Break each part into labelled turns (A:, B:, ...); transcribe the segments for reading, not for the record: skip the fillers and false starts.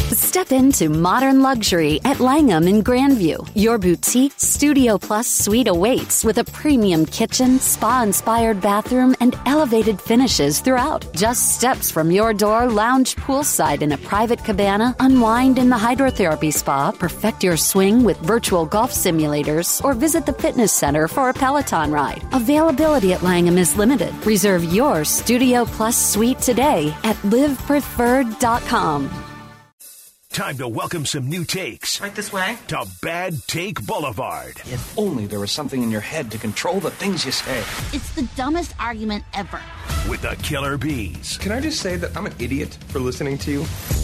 A: Step into modern luxury at Langham in Grandview. Your boutique Studio Plus suite awaits with a premium kitchen, spa-inspired bathroom, and elevated finishes throughout. Just steps from your door, lounge poolside in a private cabana, unwind in the hydrotherapy spa, perfect your swing with virtual golf simulators, or visit the fitness center for a Peloton ride. Availability at Langham is limited. Reserve your Studio Plus suite today at livepreferred.com.
B: Time to welcome some new takes.
C: Right this way.
B: To Bad Take Boulevard.
D: If only there was something in your head to control the things you say.
E: It's the dumbest argument ever.
B: With the Killer Bees.
F: Can I just say that I'm an idiot for listening to you?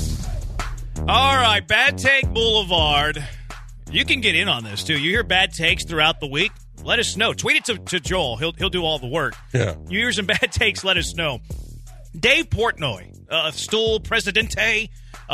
G: All right, Bad Take Boulevard. You can get in on this, too. You hear bad takes throughout the week? Let us know. Tweet it to Joel. He'll do all the work.
H: Yeah.
G: You hear some bad takes, let us know. Dave Portnoy, Stool Presidente,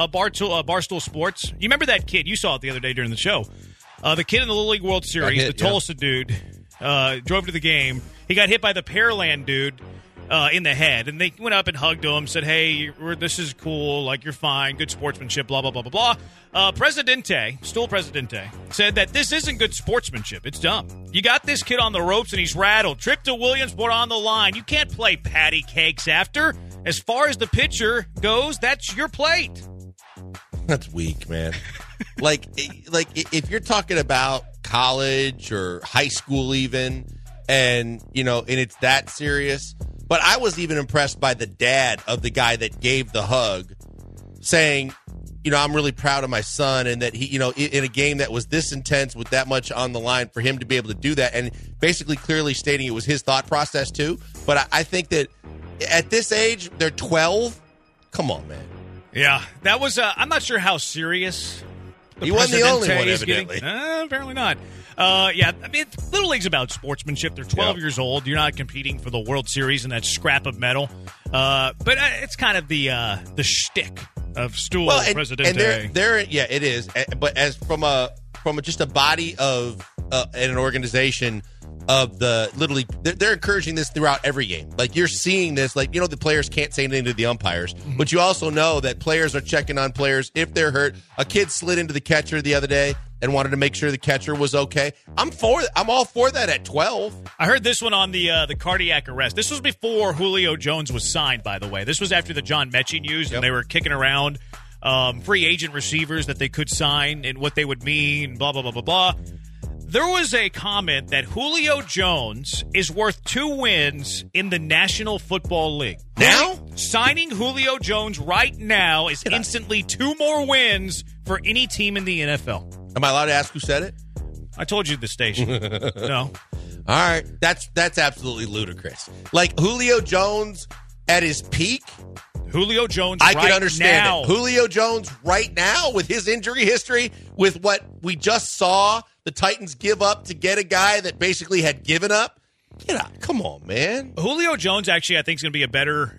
G: Barstool Sports. You remember that kid? You saw it the other day during the show. The kid in the Little League World Series, the Tulsa dude, drove to the game. He got hit by the Pearland dude in the head, and they went up and hugged him, said, hey, this is cool, like, you're fine, good sportsmanship, blah, blah, blah, blah, blah. Stool Presidente, said that this isn't good sportsmanship. It's dumb. You got this kid on the ropes, and he's rattled. Trip to Williamsport on the line. You can't play patty cakes after. As far as the pitcher goes, that's your plate.
H: That's weak, man. like if you're talking about college or high school even, and, and it's that serious. But I was even impressed by the dad of the guy that gave the hug, saying, I'm really proud of my son, and that he, in a game that was this intense with that much on the line, for him to be able to do that, and basically clearly stating it was his thought process too. But I think that at this age, they're 12. Come on, man.
G: Yeah, that was, I'm not sure how serious
H: he wasn't the only one, evidently.
G: Apparently not. Yeah, I mean, Little League's about sportsmanship. They're 12 years old. You're not competing for the World Series in that scrap of metal. But it's kind of the shtick of Stool Presidente.
H: And it is. But as from just a body of and an organization of the Little League, they're encouraging this throughout every game. Like, you're seeing this, like, the players can't say anything to the umpires, but you also know that players are checking on players if they're hurt. A kid slid into the catcher the other day and wanted to make sure the catcher was okay. I'm all for that at 12.
G: I heard this one on the cardiac arrest. This was before Julio Jones was signed, by the way. This was after the John Mechie news, and they were kicking around free agent receivers that they could sign and what they would mean, blah, blah, blah, blah, blah. There was a comment that Julio Jones is worth 2 wins in the National Football League.
H: Now?
G: Signing Julio Jones right now is instantly 2 more wins for any team in the NFL.
H: Am I allowed to ask who said it?
G: I told you the station. No.
H: All right. That's absolutely ludicrous. Like, Julio Jones at his peak?
G: Julio Jones
H: I
G: right
H: can understand
G: now.
H: it. Julio Jones right now, with his injury history, with what we just saw the Titans give up to get a guy that basically had given up. Get out. Come on, man.
G: Julio Jones, actually, I think is going to be a better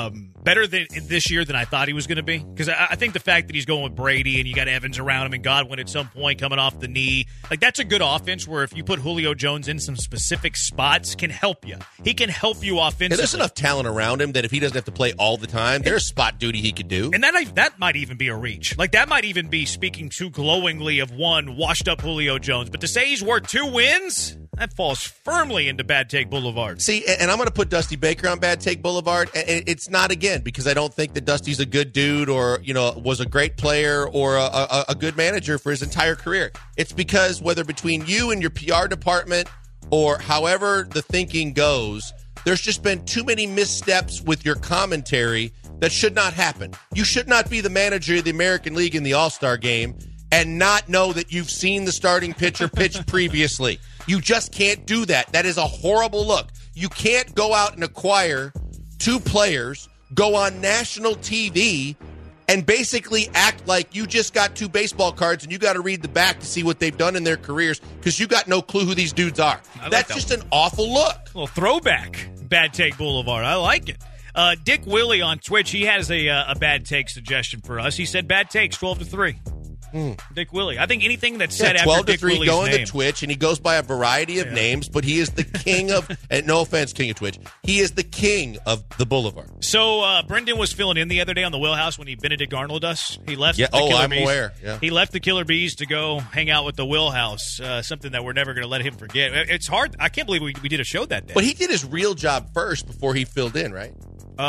G: than this year than I thought he was going to be. Because I think the fact that he's going with Brady and you got Evans around him and Godwin at some point coming off the knee, like, that's a good offense where if you put Julio Jones in some specific spots, can help you. He can help you offensively.
H: And there's enough talent around him that if he doesn't have to play all the time, there's spot duty he could do.
G: And that might even be a reach. Like, that might even be speaking too glowingly of one washed-up Julio Jones. But to say he's worth 2 wins, that falls firmly into Bad Take Boulevard.
H: See, and I'm going to put Dusty Baker on Bad Take Boulevard. And it's not, again, because I don't think that Dusty's a good dude or, was a great player or a good manager for his entire career. It's because whether between you and your PR department or however the thinking goes, there's just been too many missteps with your commentary that should not happen. You should not be the manager of the American League in the All-Star game and not know that you've seen the starting pitcher pitch previously. You just can't do that. That is a horrible look. You can't go out and acquire 2 players, go on national TV, and basically act like you just got 2 baseball cards and you got to read the back to see what they've done in their careers because you got no clue who these dudes are. That's just an awful look.
G: A little throwback, Bad Take Boulevard. I like it. Dick Willie on Twitch, he has a bad take suggestion for us. He said bad takes 12-3. Dick Willie. I think anything that's said after
H: 12 to
G: Dick
H: 3
G: Willie's
H: going
G: name.
H: to Twitch, and he goes by a variety of names, but he is the king of, and no offense, king of Twitch, he is the king of the Boulevard.
G: So Brendan was filling in the other day on the Wheelhouse when Benedict Arnold us. He left.
H: Yeah.
G: The Killer
H: I'm
G: Bees.
H: aware. Yeah.
G: He left the Killer Bees to go hang out with the Wheelhouse. Something that we're never going to let him forget. It's hard. I can't believe we did a show that day.
H: But he did his real job first before he filled in, right?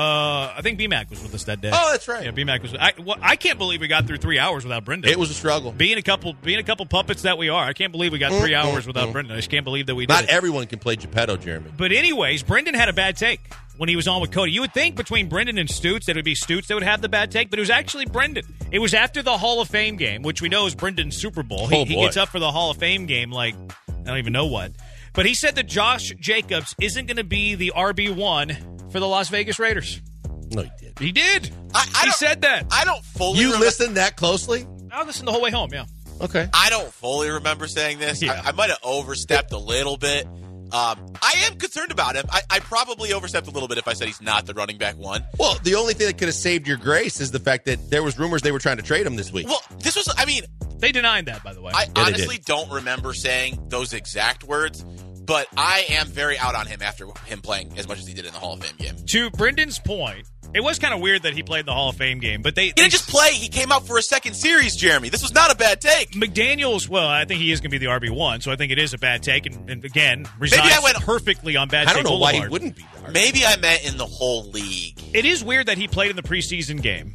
G: I think BMAC was with us that day.
H: Oh, that's right.
G: Yeah, BMAC was. I can't believe we got through 3 hours without Brendan.
H: It was a struggle.
G: Being a couple puppets that we are, I can't believe we got 3 hours without Brendan. I just can't believe that we did.
H: Not
G: it.
H: everyone can play Geppetto, Jeremy.
G: But anyways, Brendan had a bad take when he was on with Cody. You would think between Brendan and Stoots that it would be Stoots that would have the bad take, but it was actually Brendan. It was after the Hall of Fame game, which we know is Brendan's Super Bowl. He gets up for the Hall of Fame game like I don't even know what. But he said that Josh Jacobs isn't going to be the RB1 for the Las Vegas Raiders.
H: No, he did.
G: He did. He said that.
C: I don't fully
H: You listened that closely?
G: I listened the whole way home, yeah.
H: Okay.
C: I don't fully remember saying this.
G: Yeah.
C: I might have overstepped a little bit. I am concerned about him. I probably overstepped a little bit if I said he's not the running back one.
H: Well, the only thing that could have saved your grace is the fact that there was rumors they were trying to trade him this week.
C: Well, this was,
G: They denied that, by the way.
C: I honestly don't remember saying those exact words, but I am very out on him after him playing as much as he did in the Hall of Fame game.
G: To Brendan's point, it was kind of weird that he played the Hall of Fame game, but they
C: didn't just play. He came out for a second series, Jeremy. This was not a bad take.
G: McDaniels, well, I think he is going to be the RB1, so I think it is a bad take, and again, resides perfectly on bad take.
H: I don't know
G: Boulevard.
H: why he wouldn't be there.
C: Maybe I meant in the whole league.
G: It is weird that he played in the preseason game.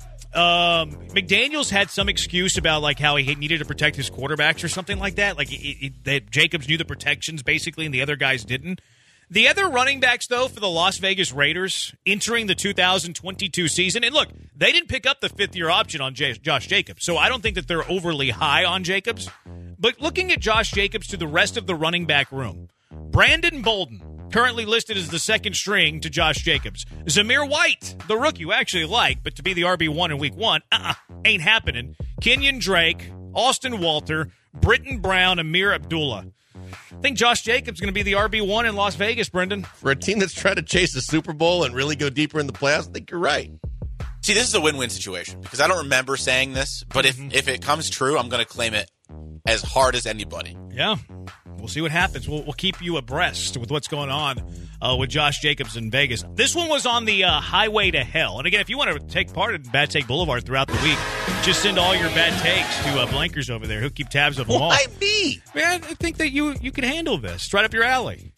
G: McDaniels had some excuse about like how he needed to protect his quarterbacks or something like that. Like that Jacobs knew the protections basically, and the other guys didn't. The other running backs, though, for the Las Vegas Raiders entering the 2022 season, and look, they didn't pick up the fifth-year option on Josh Jacobs, so I don't think that they're overly high on Jacobs. But looking at Josh Jacobs to the rest of the running back room, Brandon Bolden, currently listed as the second string to Josh Jacobs. Zamir White, the rookie you actually like, but to be the RB1 in week one, ain't happening. Kenyon Drake, Austin Walter, Britton Brown, Amir Abdullah. I think Josh Jacobs is going to be the RB1 in Las Vegas, Brendan.
H: For a team that's trying to chase the Super Bowl and really go deeper in the playoffs, I think you're right.
C: See, this is a win-win situation because I don't remember saying this, but if it comes true, I'm going to claim it as hard as anybody.
G: Yeah. We'll see what happens. We'll keep you abreast with what's going on with Josh Jacobs in Vegas. This one was on the highway to hell. And again, if you want to take part in Bad Take Boulevard throughout the week, just send all your bad takes to Blankers over there. He'll keep tabs of them all.
H: Why me?
G: Man, I think that you can handle this. It's right up your alley.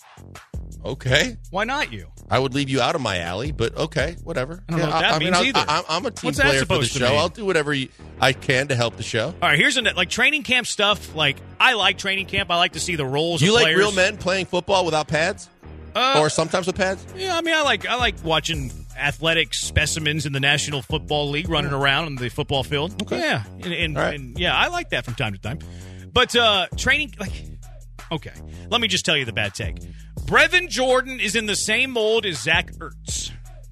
H: Okay.
G: Why not you?
H: I would leave you out of my alley, but okay, whatever.
G: I don't know what that means either.
H: I'm a team
G: What's that
H: player for the
G: supposed to
H: show.
G: mean?
H: I'll do whatever I can to help the show.
G: All right, here's like training camp stuff. Like I like training camp. I like to see the roles.
H: Do you
G: of
H: like
G: players.
H: real men playing football without pads, or sometimes with pads?
G: Yeah, I mean, I like watching athletic specimens in the National Football League running around on the football field.
H: Okay.
G: Yeah, and yeah, I like that from time to time. But training, okay, let me just tell you the bad take. Brevin Jordan is in the same mold as Zach Ertz.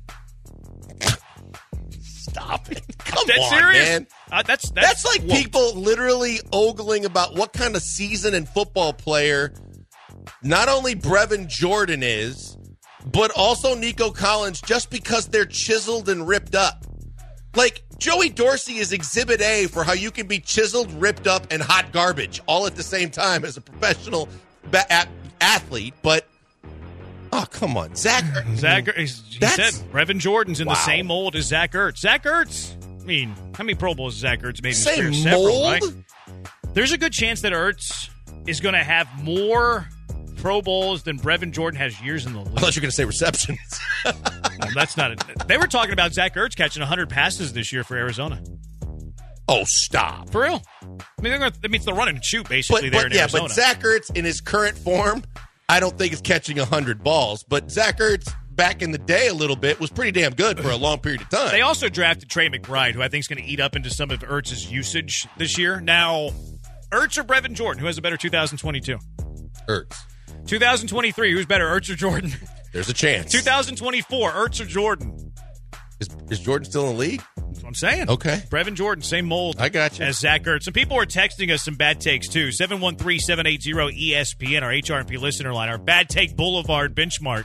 H: Stop it! Come
G: That's
H: on,
G: serious.
H: man.
G: That's
H: like people literally ogling about what kind of seasoned football player not only Brevin Jordan is, but also Nico Collins, just because they're chiseled and ripped up. Like, Joey Dorsey is exhibit A for how you can be chiseled, ripped up, and hot garbage all at the same time as a professional athlete, but oh, come on. Zach Ertz.
G: He said Brevin Jordan's in the same mold as Zach Ertz. Zach Ertz, I mean, how many Pro Bowls has Zach Ertz made in his career?
H: Same
G: Several,
H: mold?
G: right? There's a good chance that Ertz is going to have more Pro Bowls than Brevin Jordan has years in the league.
H: I thought you were going to say receptions.
G: Well, that's not it. They were talking about Zach Ertz catching 100 passes this year for Arizona.
H: Oh, stop.
G: For real. I mean, it's the run and shoot basically there in Arizona.
H: But Zach Ertz in his current form, I don't think is catching 100 balls. But Zach Ertz back in the day a little bit was pretty damn good for a long period of time.
G: They also drafted Trey McBride, who I think is going to eat up into some of Ertz's usage this year. Now, Ertz or Brevin Jordan, who has a better 2022?
H: Ertz.
G: 2023, who's better, Ertz or Jordan?
H: There's a chance.
G: 2024, Ertz or Jordan?
H: Is Jordan still in the league?
G: That's what I'm saying.
H: Okay.
G: Brevin Jordan, same mold
H: I got you.
G: as Zach Ertz. Some people are texting us some bad takes, too. 713-780-ESPN, our HRP listener line, our Bad Take Boulevard benchmark.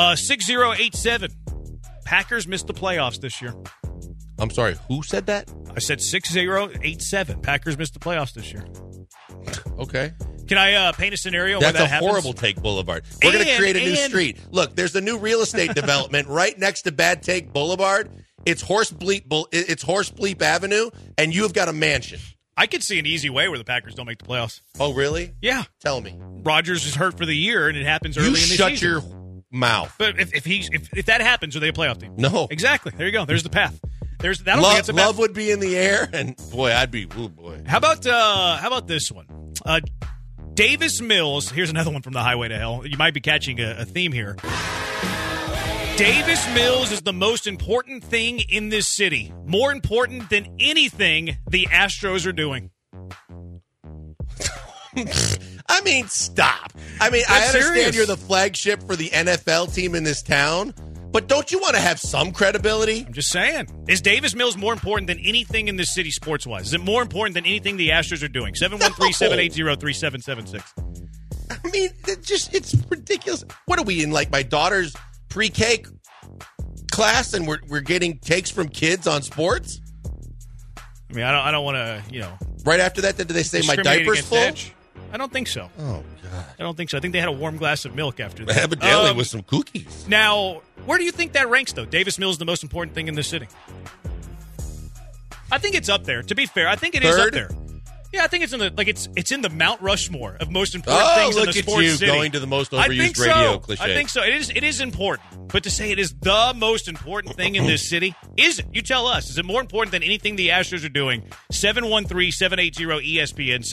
G: 6087. Packers missed the playoffs this year.
H: I'm sorry, who said that?
G: I said 6-0, 8-7. Packers missed the playoffs this year.
H: Okay.
G: Can I paint a scenario
H: That's
G: where that happens?
H: a horrible take Boulevard. We're going to create a new street. Look, there's a new real estate development right next to Bad Take Boulevard. It's Horse Bleep Avenue, and you've got a mansion.
G: I could see an easy way where the Packers don't make the playoffs.
H: Oh, really?
G: Yeah.
H: Tell me.
G: Rodgers is hurt for the year, and it happens early in the season.
H: You shut your mouth.
G: But if that happens, are they a playoff team?
H: No.
G: Exactly. There you go. There's the path.
H: Love would be in the air, and boy, I'd be. Oh boy.
G: How about this one? Davis Mills. Here's another one from the Highway to Hell. You might be catching a theme here. Davis Mills is the most important thing in this city. More important than anything the Astros are doing.
H: I mean, stop. I mean, I understand you're the flagship for the NFL team in this town, but don't you want to have some credibility?
G: I'm just saying. Is Davis Mills more important than anything in this city sports-wise? Is it more important than anything the Astros are doing? 713-780-3776.
H: I mean, it's ridiculous. What are we in, like my daughter's pre-K class, and we're getting takes from kids on sports?
G: I mean, I don't want to,
H: Right after that, did they say my diaper's full?
G: Edge? I don't think so.
H: Oh, God.
G: I don't think so. I think they had a warm glass of milk after that.
H: Evidently with some cookies.
G: Now, where do you think that ranks, though? Davis Mills is the most important thing in this city. I think it's up there. To be fair, I think it is up there. Yeah, I think it's in the it's in the Mount Rushmore of most important things in the sports city.
H: Look at you going to the most overused radio cliche.
G: I think so. It is important. But to say it is the most important thing in this city, is it? You tell us. Is it more important than anything the Astros are doing? 713-780-ESPN,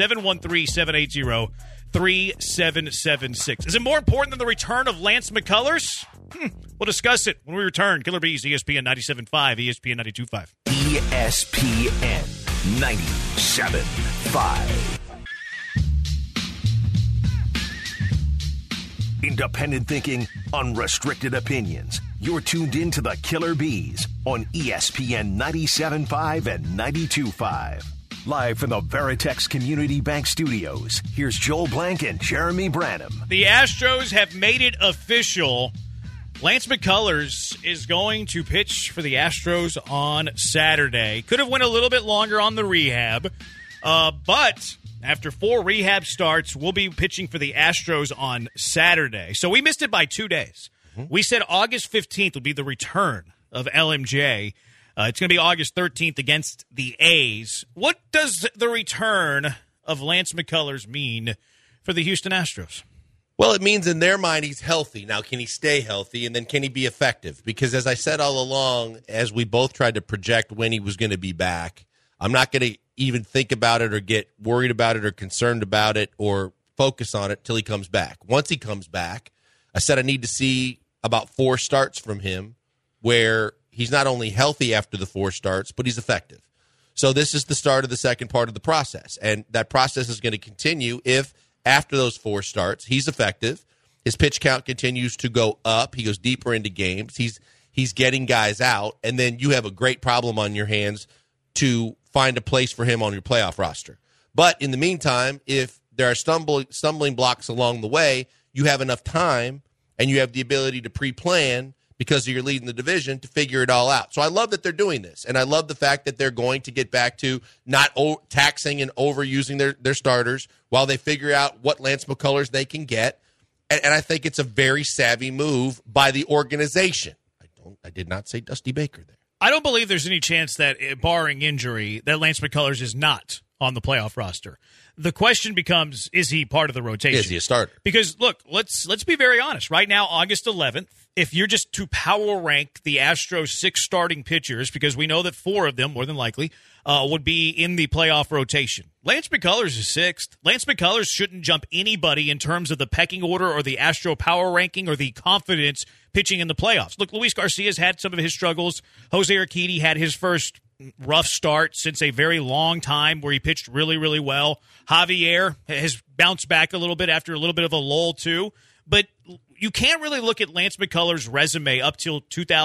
G: 713-780-3776. Is it more important than the return of Lance McCullers? We'll discuss it when we return. Killer Bees, ESPN 97.5, ESPN 92.5.
B: ESPN 97.5. Independent thinking, unrestricted opinions. You're tuned in to the Killer Bees on ESPN 97.5 and 92.5. Live from the Veritex Community Bank Studios, here's Joel Blank and Jeremy Branham.
G: The Astros have made it official. Lance McCullers is going to pitch for the Astros on Saturday. Could have went a little bit longer on the rehab, but after 4 rehab starts, we'll be pitching for the Astros on Saturday. So we missed it by 2 days. We said August 15th would be the return of LMJ. It's going to be August 13th against the A's. What does the return of Lance McCullers mean for the Houston Astros?
H: Well, it means in their mind he's healthy. Now, can he stay healthy, and then can he be effective? Because as I said all along, as we both tried to project when he was going to be back, I'm not going to even think about it or get worried about it or concerned about it or focus on it till he comes back. Once he comes back, I said I need to see about 4 starts from him where he's not only healthy after the 4 starts, but he's effective. So this is the start of the second part of the process, and that process is going to continue if after those 4 starts, he's effective. His pitch count continues to go up. He goes deeper into games. He's getting guys out, and then you have a great problem on your hands to find a place for him on your playoff roster. But in the meantime, if there are stumbling blocks along the way, you have enough time and you have the ability to pre-plan because you're leading the division to figure it all out. So I love that they're doing this, and I love the fact that they're going to get back to not taxing and overusing their starters while they figure out what Lance McCullers they can get. And I think it's a very savvy move by the organization. I did not say Dusty Baker there.
G: I don't believe there's any chance that, barring injury, that Lance McCullers is not on the playoff roster. The question becomes, is he part of the rotation?
H: Is he a starter?
G: Because, look, let's be very honest. Right now, August 11th, if you're just to power rank the Astros' 6 starting pitchers, because we know that 4 of them, more than likely, would be in the playoff rotation. Lance McCullers is 6th. Lance McCullers shouldn't jump anybody in terms of the pecking order or the Astro power ranking or the confidence pitching in the playoffs. Look, Luis Garcia's had some of his struggles. Jose Urquidy had his first rough start since a very long time where he pitched really, really well. Javier has bounced back a little bit after a little bit of a lull, too. But you can't really look at Lance McCullers' resume up till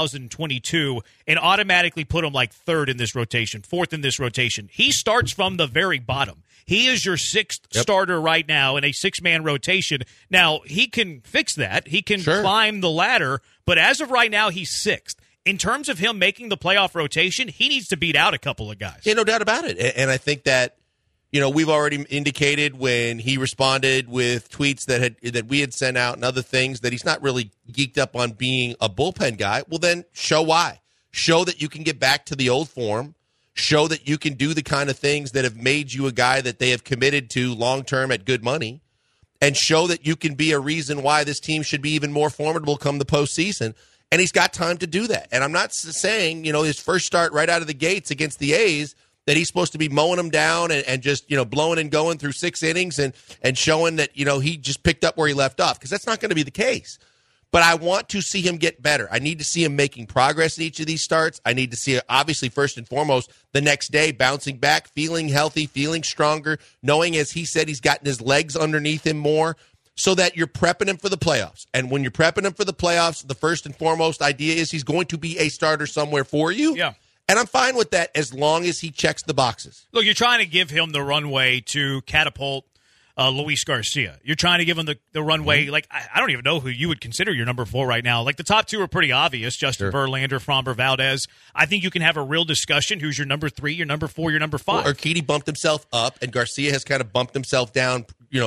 G: 2022 and automatically put him like 3rd in this rotation, 4th in this rotation. He starts from the very bottom. He is your 6th starter right now in a 6-man rotation. Now, he can fix that. He can climb the ladder, but as of right now, he's 6th. in terms of him making the playoff rotation, he needs to beat out a couple of guys.
H: Yeah, no doubt about it. And I think that, we've already indicated when he responded with tweets that we had sent out and other things that he's not really geeked up on being a bullpen guy. Well, then show why. Show that you can get back to the old form. Show that you can do the kind of things that have made you a guy that they have committed to long-term at good money. And show that you can be a reason why this team should be even more formidable come the postseason. And he's got time to do that. And I'm not saying, his first start right out of the gates against the A's, that he's supposed to be mowing them down and just, blowing and going through 6 innings and showing that, he just picked up where he left off, because that's not going to be the case. But I want to see him get better. I need to see him making progress in each of these starts. I need to see, obviously, first and foremost, the next day, bouncing back, feeling healthy, feeling stronger, knowing, as he said, he's gotten his legs underneath him more, so that you're prepping him for the playoffs. And when you're prepping him for the playoffs, the first and foremost idea is he's going to be a starter somewhere for you.
G: Yeah.
H: And I'm fine with that as long as he checks the boxes.
G: Look, you're trying to give him the runway to catapult Luis Garcia. You're trying to give him the runway.
H: Mm-hmm.
G: Like, I don't even know who you would consider your number 4 right now. Like, the top 2 are pretty obvious. Justin Verlander, Framber Valdez. I think you can have a real discussion. Who's your number 3, your number 4, your number 5?
H: Well, Urquidy bumped himself up, and Garcia has kind of bumped himself down,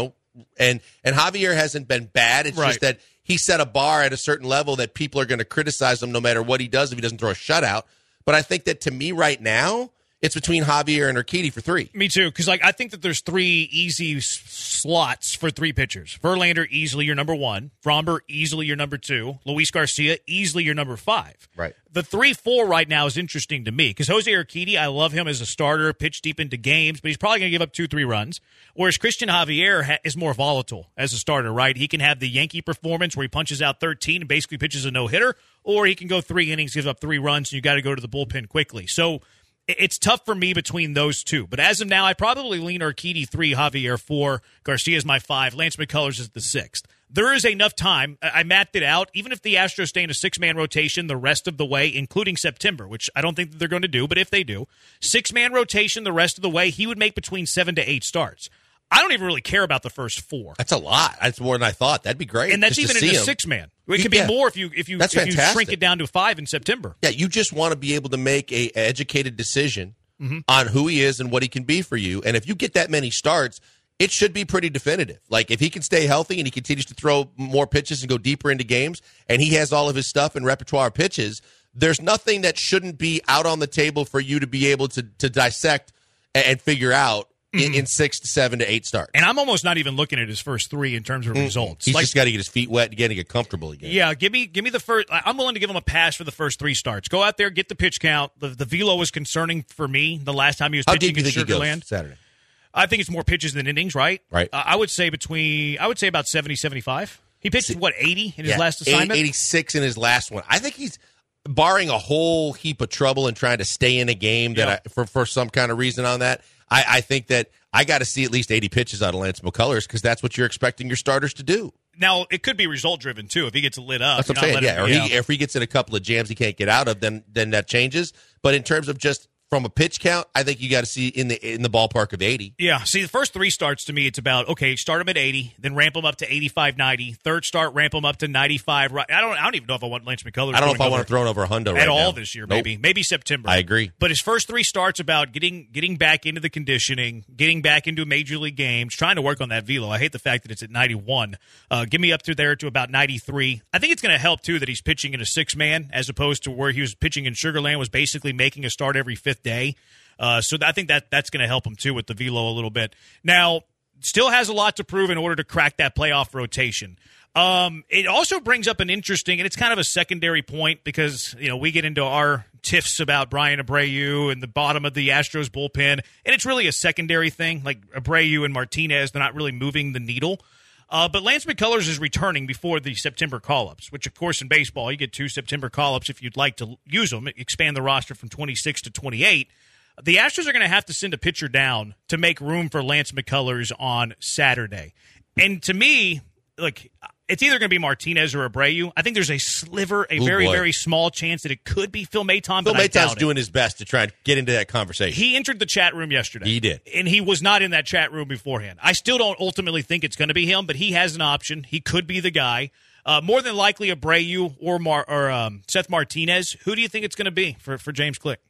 H: and Javier hasn't been bad. It's just that he set a bar at a certain level that people are going to criticize him no matter what he does if he doesn't throw a shutout. But I think that, to me right now, it's between Javier and Urquidy for 3.
G: Me too, because I think that there's 3 easy slots for 3 pitchers. Verlander, easily your number 1. Framber, easily your number 2. Luis Garcia, easily your number 5.
H: Right.
G: The 3-4 right now is interesting to me, because Jose Urquidy, I love him as a starter, pitch deep into games, but he's probably going to give up 2-3 runs. Whereas Christian Javier is more volatile as a starter, right? He can have the Yankee performance where he punches out 13 and basically pitches a no-hitter, or he can go 3 innings, gives up 3 runs, and you got to go to the bullpen quickly. So it's tough for me between those 2. But as of now, I probably lean Urquidy 3, Javier 4, Garcia's my 5, Lance McCullers is the 6th. There is enough time. I mapped it out. Even if the Astros stay in a 6-man rotation the rest of the way, including September, which I don't think that they're going to do, but if they do, 6-man rotation the rest of the way, he would make between 7 to 8 starts. I don't even really care about the first 4.
H: That's a lot. That's more than I thought. That'd be great.
G: And that's
H: just
G: even in a 6-man. It could be more if you shrink it down to 5 in September.
H: Yeah, you just want to be able to make a educated decision on who he is and what he can be for you. And if you get that many starts, it should be pretty definitive. Like, if he can stay healthy and he continues to throw more pitches and go deeper into games, and he has all of his stuff in repertoire pitches, there's nothing that shouldn't be out on the table for you to be able to dissect and figure out in 6 to 7 to 8 starts.
G: And I'm almost not even looking at his first 3 in terms of results.
H: He's just got to get his feet wet and get comfortable again.
G: Yeah, give me the first. I'm willing to give him a pass for the first 3 starts. Go out there, get the pitch count. The velo was concerning for me the last time he was pitching in Sugar Land.
H: Saturday?
G: I think it's more pitches than innings, right?
H: Right.
G: I would say about 70, 75. He pitched, 80 in his last assignment?
H: 86 in his last one. I think he's, barring a whole heap of trouble and trying to stay in a game for some kind of reason on that, I think that I got to see at least 80 pitches out of Lance McCullers, because that's what you're expecting your starters to do.
G: Now, it could be result-driven, too, if he gets lit up.
H: That's what I'm saying, if he gets in a couple of jams he can't get out of, then that changes. But in terms of just from a pitch count, I think you got to see in the ballpark of 80.
G: Yeah, see, the first 3 starts to me, it's about, okay, start him at 80, then ramp him up to 85, 90. Third start, ramp him up to 95. I don't even know if I want Lance McCullers.
H: I don't know if I want to throw over a hundo
G: at all
H: now.
G: this year.
H: Nope.
G: Maybe September.
H: I agree.
G: But his first 3 starts about getting back into the conditioning, getting back into major league games, trying to work on that velo. I hate the fact that it's at 91. Give me up to there to about 93. I think it's going to help too that he's pitching in a 6-man as opposed to where he was pitching in Sugar Land, was basically making a start every 5th day. So I think that's going to help him, too, with the velo a little bit. Now, still has a lot to prove in order to crack that playoff rotation. It also brings up an interesting, and it's kind of a secondary point because, we get into our tiffs about Brian Abreu and the bottom of the Astros bullpen, and it's really a secondary thing. Like Abreu and Martinez, they're not really moving the needle. But Lance McCullers is returning before the September call-ups, which, of course, in baseball, you get 2 September call-ups if you'd like to use them, expand the roster from 26 to 28. The Astros are going to have to send a pitcher down to make room for Lance McCullers on Saturday. And to me, it's either going to be Martinez or Abreu. I think there's a sliver, very small chance that it could be Phil Maton.
H: Phil Maton's doing his best to try and get into that conversation.
G: He entered the chat room yesterday.
H: He did.
G: And he was not in that chat room beforehand. I still don't ultimately think it's going to be him, but he has an option. He could be the guy. More than likely Abreu or Seth Martinez. Who do you think it's going to be for James Click?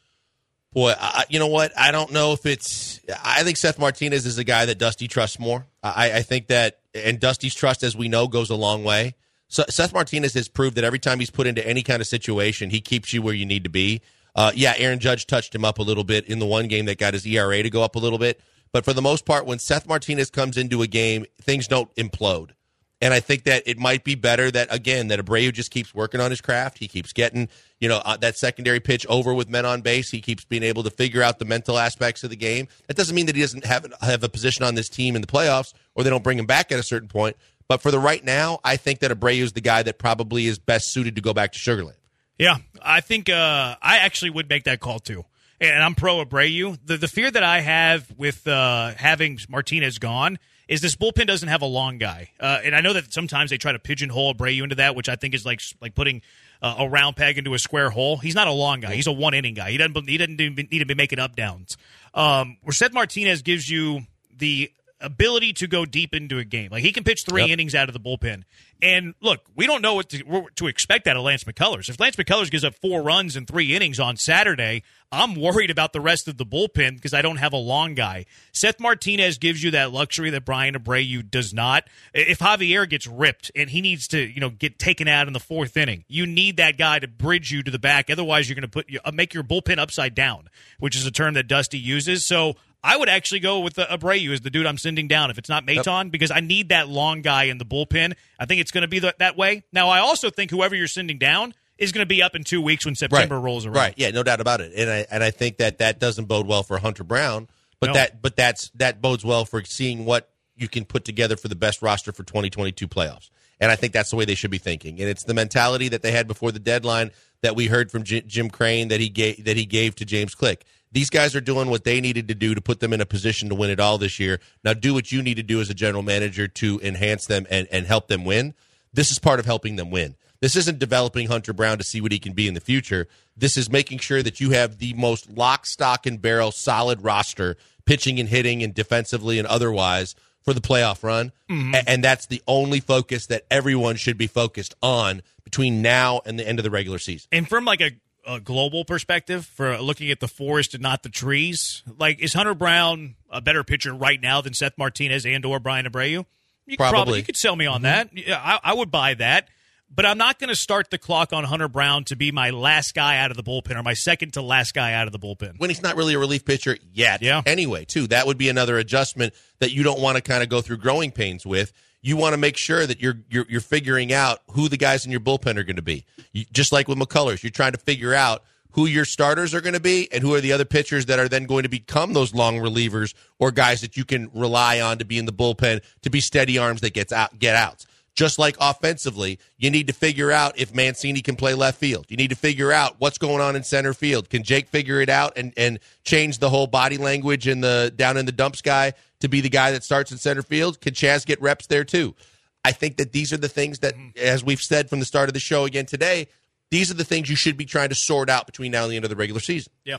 H: Boy, you know what? I don't know if it's – I think Seth Martinez is a guy that Dusty trusts more. I think that – and Dusty's trust, as we know, goes a long way. So Seth Martinez has proved that every time he's put into any kind of situation, he keeps you where you need to be. Aaron Judge touched him up a little bit in the one game that got his ERA to go up a little bit. But for the most part, when Seth Martinez comes into a game, things don't implode. And I think that it might be better that Abreu just keeps working on his craft. He keeps getting, that secondary pitch over with men on base. He keeps being able to figure out the mental aspects of the game. That doesn't mean that he doesn't have a position on this team in the playoffs or they don't bring him back at a certain point. But for the right now, I think that Abreu is the guy that probably is best suited to go back to Sugar Land.
G: Yeah, I think I actually would make that call too. And I'm pro Abreu. The fear that I have with having Martinez gone is this bullpen doesn't have a long guy. And I know that sometimes they try to pigeonhole Abreu into that, which I think is like putting a round peg into a square hole. He's not a long guy. He's a one-inning guy. He doesn't need to be making up-downs. Where Seth Martinez gives you the ability to go deep into a game. Like, he can pitch 3 innings out of the bullpen. And, look, we don't know what to expect out of Lance McCullers. If Lance McCullers gives up 4 runs in 3 innings on Saturday, I'm worried about the rest of the bullpen because I don't have a long guy. Seth Martinez gives you that luxury that Brian Abreu does not. If Javier gets ripped and he needs to, get taken out in the 4th inning, you need that guy to bridge you to the back. Otherwise, you're going to make your bullpen upside down, which is a term that Dusty uses. So I would actually go with Abreu as the dude I'm sending down if it's not Maton, because I need that long guy in the bullpen. I think it's going to be that way. Now, I also think whoever you're sending down is going to be up in 2 weeks when September rolls around.
H: Right, yeah, no doubt about it. And I think that doesn't bode well for Hunter Brown, but that bodes well for seeing what you can put together for the best roster for 2022 playoffs. And I think that's the way they should be thinking. And it's the mentality that they had before the deadline that we heard from Jim Crane that he gave to James Click. These guys are doing what they needed to do to put them in a position to win it all this year. Now do what you need to do as a general manager to enhance them and help them win. This is part of helping them win. This isn't developing Hunter Brown to see what he can be in the future. This is making sure that you have the most lock, stock, and barrel solid roster, pitching and hitting and defensively and otherwise, for the playoff run. Mm-hmm. And that's the only focus that everyone should be focused on between now and the end of the regular season.
G: And from like a global perspective, for looking at the forest and not the trees, like, is Hunter Brown a better pitcher right now than Seth Martinez and or Brian Abreu?
H: Probably.
G: You could sell me on that. Yeah, I would buy that. But I'm not going to start the clock on Hunter Brown to be my last guy out of the bullpen or my second to last guy out of the bullpen.
H: When he's not really a relief pitcher yet.
G: Yeah.
H: Anyway, too, that would be another adjustment that you don't want to kind of go through growing pains with. You want to make sure that you're figuring out who the guys in your bullpen are going to be. Just like with McCullers, you're trying to figure out who your starters are going to be and who are the other pitchers that are then going to become those long relievers or guys that you can rely on to be in the bullpen, to be steady arms that get outs. Just like offensively, you need to figure out if Mancini can play left field. You need to figure out what's going on in center field. Can Jake figure it out and change the whole body language in the down in the dumps guy to be the guy that starts in center field? Can Chaz get reps there too? I think that these are the things that, as we've said from the start of the show again today, these are the things you should be trying to sort out between now and the end of the regular season.
G: Yeah.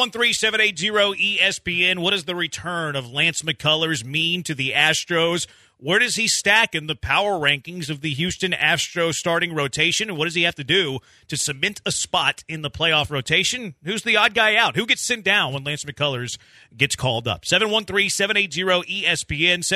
G: 713-780-ESPN. What does the return of Lance McCullers mean to the Astros? Where does he stack in the power rankings of the Houston Astros starting rotation? And what does he have to do to cement a spot in the playoff rotation? Who's the odd guy out? Who gets sent down when Lance McCullers gets called up? 713-780-ESPN,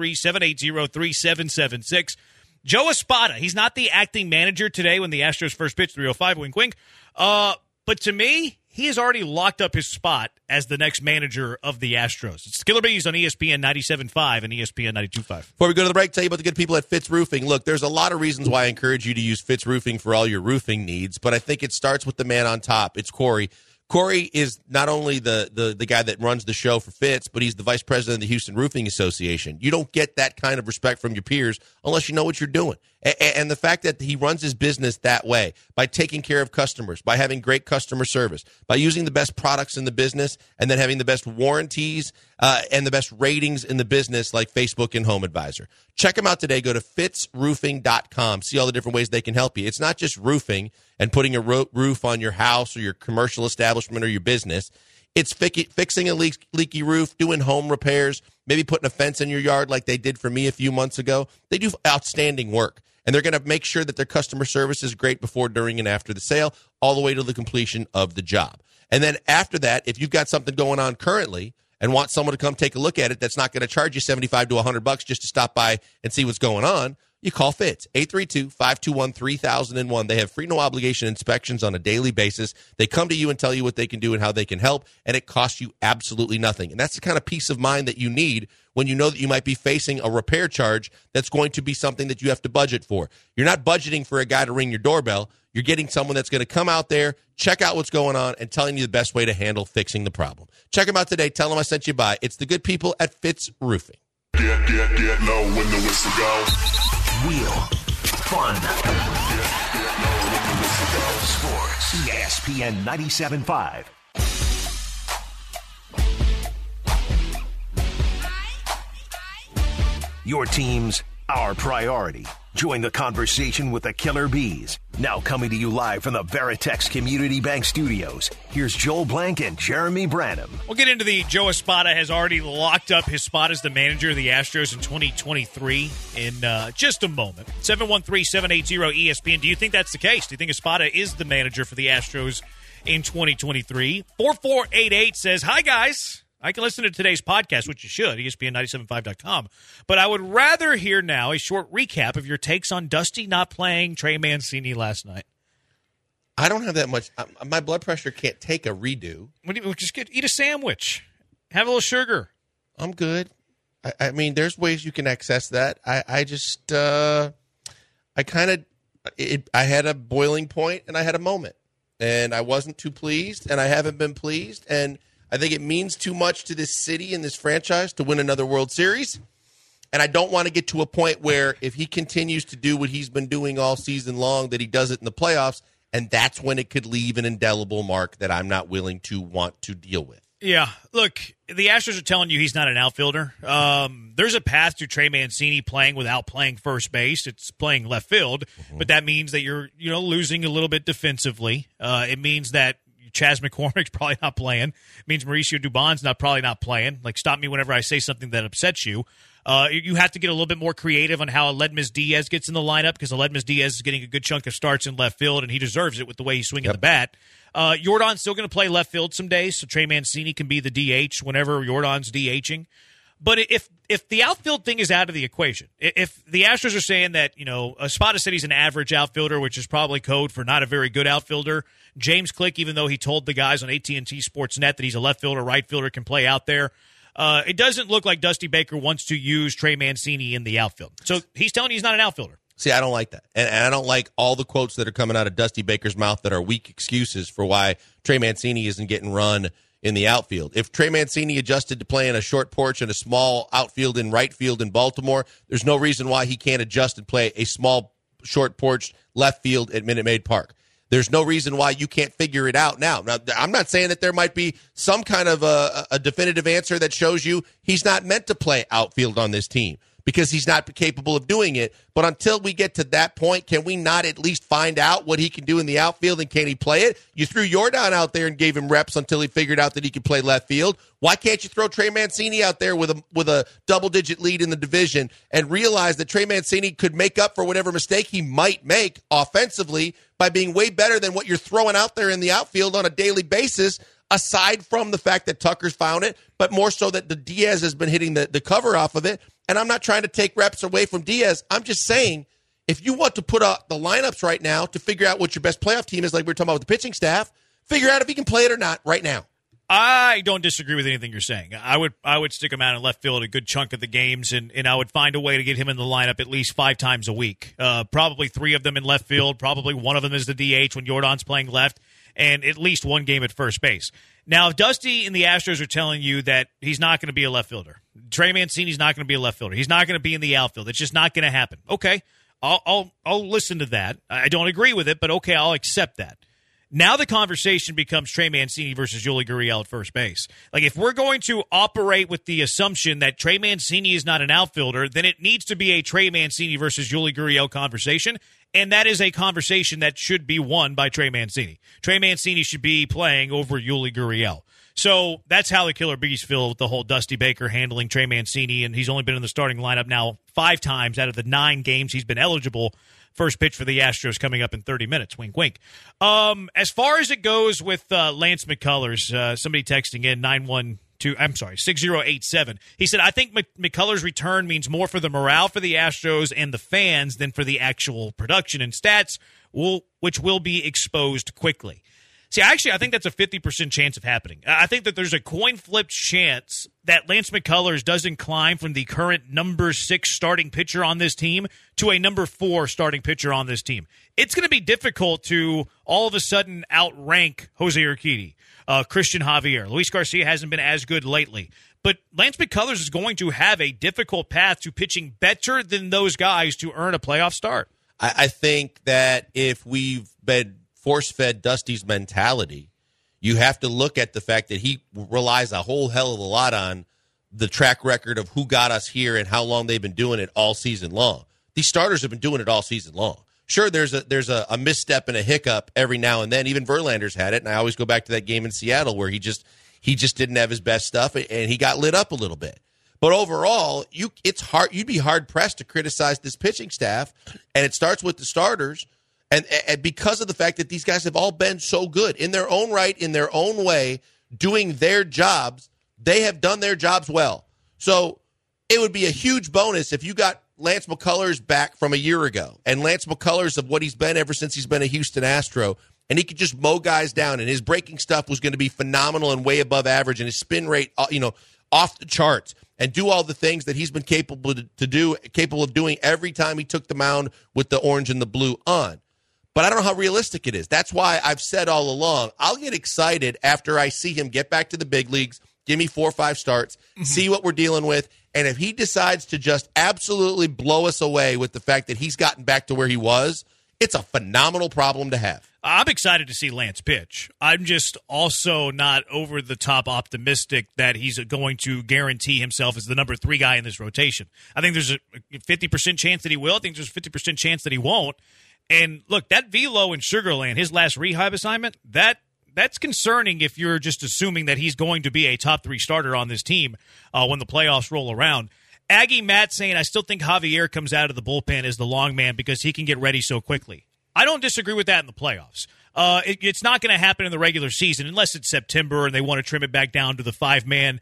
G: 713-780-3776. Joe Espada, he's not the acting manager today when the Astros first pitched, 305, wink, wink. But to me, he has already locked up his spot as the next manager of the Astros. It's Killer Bees on ESPN 97.5 and ESPN 92.5.
H: Before we go to the break, tell you about the good people at Fitz Roofing. Look, there's a lot of reasons why I encourage you to use Fitz Roofing for all your roofing needs, but I think it starts with the man on top. It's Corey. Corey is not only the guy that runs the show for Fitz, but he's the vice president of the Houston Roofing Association. You don't get that kind of respect from your peers unless you know what you're doing. And the fact that he runs his business that way, by taking care of customers, by having great customer service, by using the best products in the business, and then having the best warranties and the best ratings in the business like Facebook and Home Advisor. Check them out today. Go to fitzroofing.com. See all the different ways they can help you. It's not just roofing and putting a roof on your house or your commercial establishment or your business. It's fixing a leaky roof, doing home repairs, maybe putting a fence in your yard like they did for me a few months ago. They do outstanding work. and they're going to make sure that their customer service is great before, during, and after the sale, all the way to the completion of the job. And then after that, if you've got something going on currently and want someone to come take a look at it that's not going to charge you $75 to $100 just to stop by and see what's going on, you call Fitz, 832-521-3001. They have free, no obligation inspections on a daily basis. They come to you and tell you what they can do and how they can help, and it costs you absolutely nothing. And that's the kind of peace of mind that you need when you know that you might be facing a repair charge that's going to be something that you have to budget for. You're not budgeting for a guy to ring your doorbell. You're getting someone that's going to come out there, check out what's going on, and telling you the best way to handle fixing the problem. Check them out today. Tell them I sent you by. It's the good people at Fitz Roofing.
I: Get low when the whistle goes.
B: Real fun. Sports. ESPN 97.5. Your team's our priority. Join the conversation with the Killer Bees. Now coming to you live from the Veritex Community Bank Studios, here's Joel Blank and Jeremy Branham.
G: We'll get into the Joe Espada has already locked up his spot as the manager of the Astros in 2023 in just a moment. 713-780-ESPN. Do you think that's the case? Do you think Espada is the manager for the Astros in 2023? 4488 says, hi, guys. I can listen to today's podcast, which you should, ESPN975.com. But I would rather hear now a short recap of your takes on Dusty not playing Trey Mancini last night.
H: I don't have that much. My blood pressure can't take a redo.
G: Just eat a sandwich. Have a little sugar.
H: I'm good. I mean, there's ways you can access that. I had a boiling point and I had a moment. And I wasn't too pleased, and I haven't been pleased. And I think it means too much to this city and this franchise to win another World Series. And I don't want to get to a point where if he continues to do what he's been doing all season long, that he does it in the playoffs, and that's when it could leave an indelible mark that I'm not willing to want to deal with.
G: Yeah, look, the Astros are telling you he's not an outfielder. There's a path to Trey Mancini playing without playing first base. It's playing left field, but that means that you're losing a little bit defensively. It means that Chas McCormick's probably not playing. It means Mauricio Dubon's probably not playing. Like, stop me whenever I say something that upsets you. You have to get a little bit more creative on how Aledmys Diaz gets in the lineup, because Aledmys Diaz is getting a good chunk of starts in left field, and he deserves it with the way he's swinging the bat. Jordan's still going to play left field some days, so Trey Mancini can be the DH whenever Jordan's DHing. But if the outfield thing is out of the equation, if the Astros are saying that, Espada said he's an average outfielder, which is probably code for not a very good outfielder. James Click, even though he told the guys on AT&T Sportsnet that he's a left fielder, right fielder, can play out there, it doesn't look like Dusty Baker wants to use Trey Mancini in the outfield. So he's telling you he's not an outfielder.
H: See, I don't like that. And I don't like all the quotes that are coming out of Dusty Baker's mouth that are weak excuses for why Trey Mancini isn't getting run in the outfield. If Trey Mancini adjusted to playing a short porch and a small outfield in right field in Baltimore, there's no reason why he can't adjust and play a small short porch left field at Minute Maid Park. There's no reason why you can't figure it out now. Now, I'm not saying that there might be some kind of a definitive answer that shows you he's not meant to play outfield on this team because he's not capable of doing it. But until we get to that point, can we not at least find out what he can do in the outfield, and can he play it? You threw Jordan out there and gave him reps until he figured out that he could play left field. Why can't you throw Trey Mancini out there with a double-digit lead in the division and realize that Trey Mancini could make up for whatever mistake he might make offensively by being way better than what you're throwing out there in the outfield on a daily basis, aside from the fact that Tucker's found it, but more so that the Diaz has been hitting the cover off of it. And I'm not trying to take reps away from Diaz. I'm just saying, if you want to put up the lineups right now to figure out what your best playoff team is, like we were talking about with the pitching staff, figure out if he can play it or not right now.
G: I don't disagree with anything you're saying. I would stick him out in left field a good chunk of the games, and I would find a way to get him in the lineup at least 5 times a week. Probably 3 of them in left field. Probably one of them is the DH when Jordan's playing left, and at least one game at first base. Now, if Dusty and the Astros are telling you that he's not going to be a left fielder, Trey Mancini's not going to be a left fielder, he's not going to be in the outfield, it's just not going to happen. Okay, I'll listen to that. I don't agree with it, but okay, I'll accept that. Now the conversation becomes Trey Mancini versus Yuli Gurriel at first base. Like, if we're going to operate with the assumption that Trey Mancini is not an outfielder, then it needs to be a Trey Mancini versus Yuli Gurriel conversation, and that is a conversation that should be won by Trey Mancini. Trey Mancini should be playing over Yuli Gurriel. So that's how the Killer Bees feel with the whole Dusty Baker handling Trey Mancini, and he's only been in the starting lineup now 5 times out of the 9 games he's been eligible. First pitch for the Astros coming up in 30 minutes. Wink, wink. As far as it goes with Lance McCullers, somebody texting in 6087. He said, I think McCullers' return means more for the morale for the Astros and the fans than for the actual production and stats, which will be exposed quickly. See, actually, I think that's a 50% chance of happening. I think that there's a coin-flip chance that Lance McCullers doesn't climb from the current number 6 starting pitcher on this team to a number 4 starting pitcher on this team. It's going to be difficult to all of a sudden outrank Jose Urquidy, Christian Javier. Luis Garcia hasn't been as good lately. But Lance McCullers is going to have a difficult path to pitching better than those guys to earn a playoff start.
H: I think that if we've been force-fed Dusty's mentality, you have to look at the fact that he relies a whole hell of a lot on the track record of who got us here and how long they've been doing it all season long. These starters have been doing it all season long. Sure, there's a misstep and a hiccup every now and then. Even Verlander's had it, and I always go back to that game in Seattle where he just didn't have his best stuff, and he got lit up a little bit. But overall, you'd be hard-pressed to criticize this pitching staff, and it starts with the starters. And because of the fact that these guys have all been so good in their own right, in their own way, doing their jobs, they have done their jobs well. So it would be a huge bonus if you got Lance McCullers back from a year ago, and Lance McCullers of what he's been ever since he's been a Houston Astro, and he could just mow guys down, and his breaking stuff was going to be phenomenal and way above average, and his spin rate, off the charts, and do all the things that he's been capable of doing every time he took the mound with the orange and the blue on. But I don't know how realistic it is. That's why I've said all along, I'll get excited after I see him get back to the big leagues, give me 4 or 5 starts, see what we're dealing with, and if he decides to just absolutely blow us away with the fact that he's gotten back to where he was, it's a phenomenal problem to have.
G: I'm excited to see Lance pitch. I'm just also not over-the-top optimistic that he's going to guarantee himself as the number 3 guy in this rotation. I think there's a 50% chance that he will. I think there's a 50% chance that he won't. And look, that velo in Sugar Land, his last rehab assignment, that's concerning if you're just assuming that he's going to be a top 3 starter on this team when the playoffs roll around. Aggie Matt saying, I still think Javier comes out of the bullpen as the long man because he can get ready so quickly. I don't disagree with that in the playoffs. It's not going to happen in the regular season unless it's September and they want to trim it back down to the 5-man.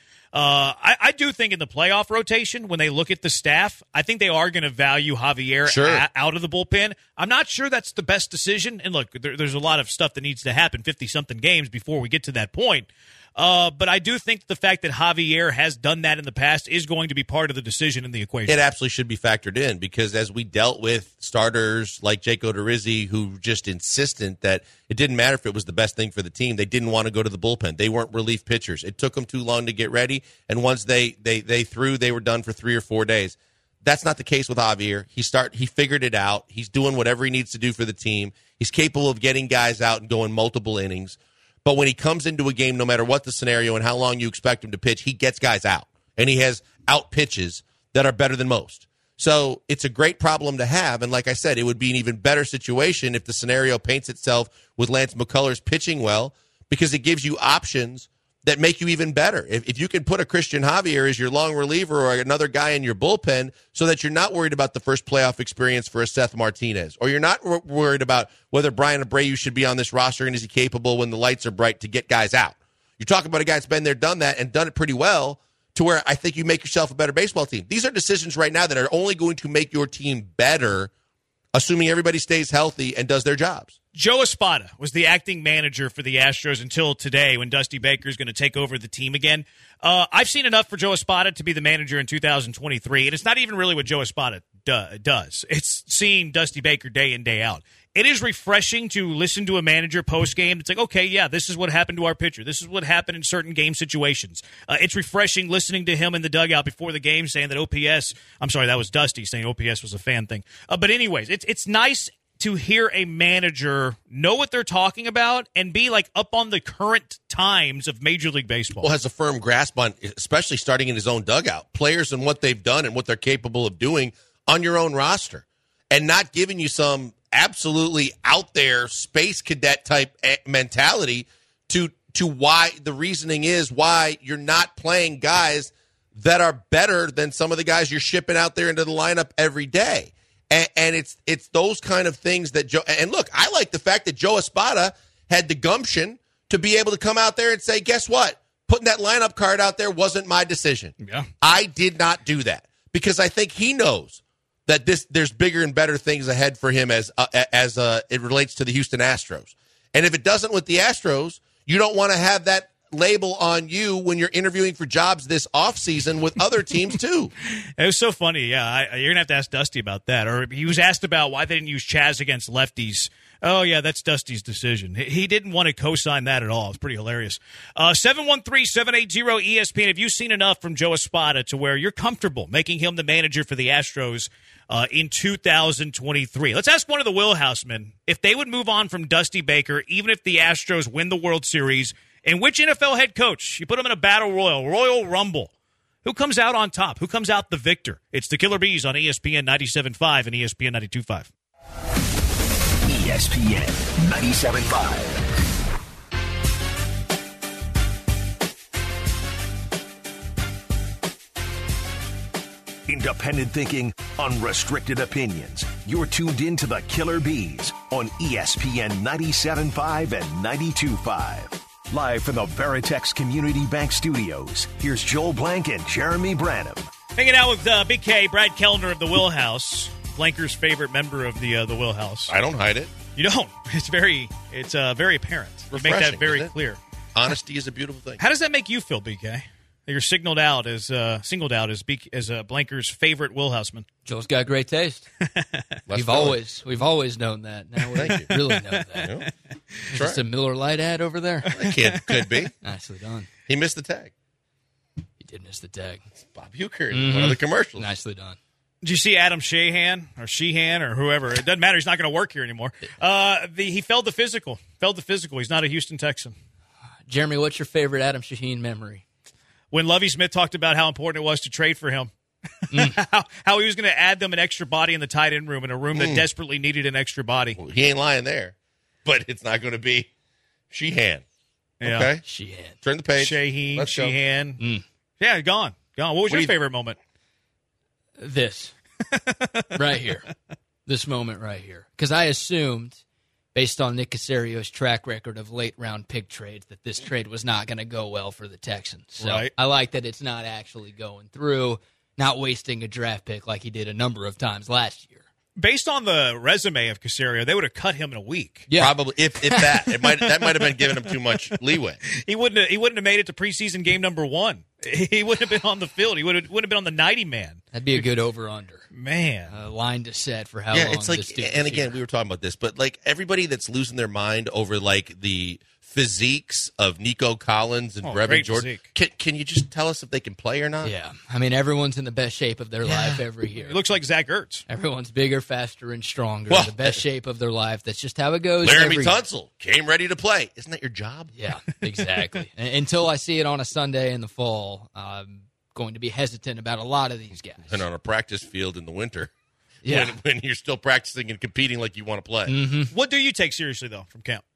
G: I do think in the playoff rotation, when they look at the staff, I think they are going to value Javier out of the bullpen. I'm not sure that's the best decision. And look, there's a lot of stuff that needs to happen, 50-something games before we get to that point. But I do think the fact that Javier has done that in the past is going to be part of the decision in the equation.
H: It absolutely should be factored in because as we dealt with starters like Jake Odorizzi, who were just insistent that it didn't matter if it was the best thing for the team, they didn't want to go to the bullpen. They weren't relief pitchers. It took them too long to get ready, and once they threw, they were done for 3 or 4 days. That's not the case with Javier. He figured it out. He's doing whatever he needs to do for the team. He's capable of getting guys out and going multiple innings. But when he comes into a game, no matter what the scenario and how long you expect him to pitch, he gets guys out. And he has out pitches that are better than most. So it's a great problem to have. And like I said, it would be an even better situation if the scenario paints itself with Lance McCullers pitching well because it gives you options that make you even better. If you can put a Christian Javier as your long reliever or another guy in your bullpen so that you're not worried about the first playoff experience for a Seth Martinez, or you're not worried about whether Brian Abreu should be on this roster and is he capable when the lights are bright to get guys out. You're talking about a guy that's been there, done that, and done it pretty well to where I think you make yourself a better baseball team. These are decisions right now that are only going to make your team better, assuming everybody stays healthy and does their jobs.
G: Joe Espada was the acting manager for the Astros until today when Dusty Baker is going to take over the team again. I've seen enough for Joe Espada to be the manager in 2023, and it's not even really what Joe Espada does. It's seeing Dusty Baker day in, day out. It is refreshing to listen to a manager post-game. It's like, okay, yeah, this is what happened to our pitcher. This is what happened in certain game situations. It's refreshing listening to him in the dugout before the game saying that OPS – I'm sorry, that was Dusty saying OPS was a fan thing. But anyways, it's nice – to hear a manager know what they're talking about and be like up on the current times of Major League Baseball.
H: Well, has a firm grasp on, especially starting in his own dugout, players and what they've done and what they're capable of doing on your own roster, and not giving you some absolutely out there space cadet type mentality to to why the reasoning is why you're not playing guys that are better than some of the guys you're shipping out there into the lineup every day. And it's those kind of things that Joe – and look, I like the fact that Joe Espada had the gumption to be able to come out there and say, guess what? Putting that lineup card out there wasn't my decision.
G: Yeah.
H: I did not do that because I think he knows that there's bigger and better things ahead for him as it relates to the Houston Astros. And if it doesn't with the Astros, you don't want to have that label on you when you're interviewing for jobs this offseason with other teams too.
G: It was so funny. Yeah, you're going to have to ask Dusty about that. Or he was asked about why they didn't use Chaz against lefties. Oh, yeah, that's Dusty's decision. He didn't want to co-sign that at all. It's pretty hilarious. 713-780-ESPN. Have you seen enough from Joe Espada to where you're comfortable making him the manager for the Astros in 2023? Let's ask one of the Wheelhouse men if they would move on from Dusty Baker, even if the Astros win the World Series. And which NFL head coach? You put him in a battle Royal Rumble. Who comes out on top? Who comes out the victor? It's the Killer Bees on ESPN 97.5 and ESPN 92.5.
B: ESPN 97.5. Independent thinking, unrestricted opinions. You're tuned in to the Killer Bees on ESPN 97.5 and 92.5. Live from the Veritex Community Bank Studios, here's Joel Blank and Jeremy Branham.
G: Hanging out with Big K, Brad Kellner of the Wheelhouse, Blanker's favorite member of the Wheelhouse.
H: I don't hide it.
G: You don't. It's very apparent. You make that very clear.
H: Honesty is a beautiful thing.
G: How does that make you feel, BK? You're singled out as Blanker's favorite Wheelhouseman.
J: Joel's got great taste. We've always known that. Now we really know that.
H: Yeah.
J: Just a Miller Lite ad over there.
H: Could be.
J: Nicely done.
H: He missed the tag.
J: He did miss the tag.
H: It's Bob Uecker, one of the commercials.
J: Nicely done.
G: Did you see Adam Sheehan or whoever? It doesn't matter. He's not going to work here anymore. He failed the physical. He's not a Houston Texan.
J: Jeremy, what's your favorite Adam Sheehan memory?
G: When Lovie Smith talked about how important it was to trade for him. How he was going to add them an extra body in the tight end room, in a room that desperately needed an extra body.
H: Well, he ain't lying there, but it's not going to be Sheehan.
G: Yeah.
H: Okay?
J: Sheehan.
H: Turn the page.
G: Sheehan. Yeah, gone. What was your favorite moment?
J: This. Right here. This moment right here. Because I assumed, based on Nick Casario's track record of late-round pick trades, that this trade was not going to go well for the Texans. So
G: right.
J: I like that it's not actually going through, not wasting a draft pick like he did a number of times last year.
G: Based on the resume of Caserio, they would have cut him in a week.
J: Yeah.
H: Probably, if that. That might have been giving him too much leeway.
G: He wouldn't have made it to preseason game number 1. He wouldn't have been on the field. He wouldn't have been on the 90-man.
J: That'd be a good over-under.
G: Man.
J: Line to set for how long
H: it's like,
J: this dude
H: and
J: is
H: again,
J: here.
H: we were talking about this, but like everybody that's losing their mind over like the physiques of Nico Collins and Brevin Jordan, can you just tell us if they can play or not?
J: Yeah. I mean, everyone's in the best shape of their life every year.
G: He looks like Zach Ertz.
J: Everyone's bigger, faster, and stronger.
H: Well,
J: the best shape of their life. That's just how it goes.
H: Laramie
J: every
H: Tunsil came ready to play. Isn't that your job?
J: Yeah, exactly. Until I see it on a Sunday in the fall, I'm going to be hesitant about a lot of these guys.
H: And on a practice field in the winter.
J: Yeah.
H: When you're still practicing and competing like you want to play.
J: Mm-hmm.
G: What do you take seriously, though, from camp?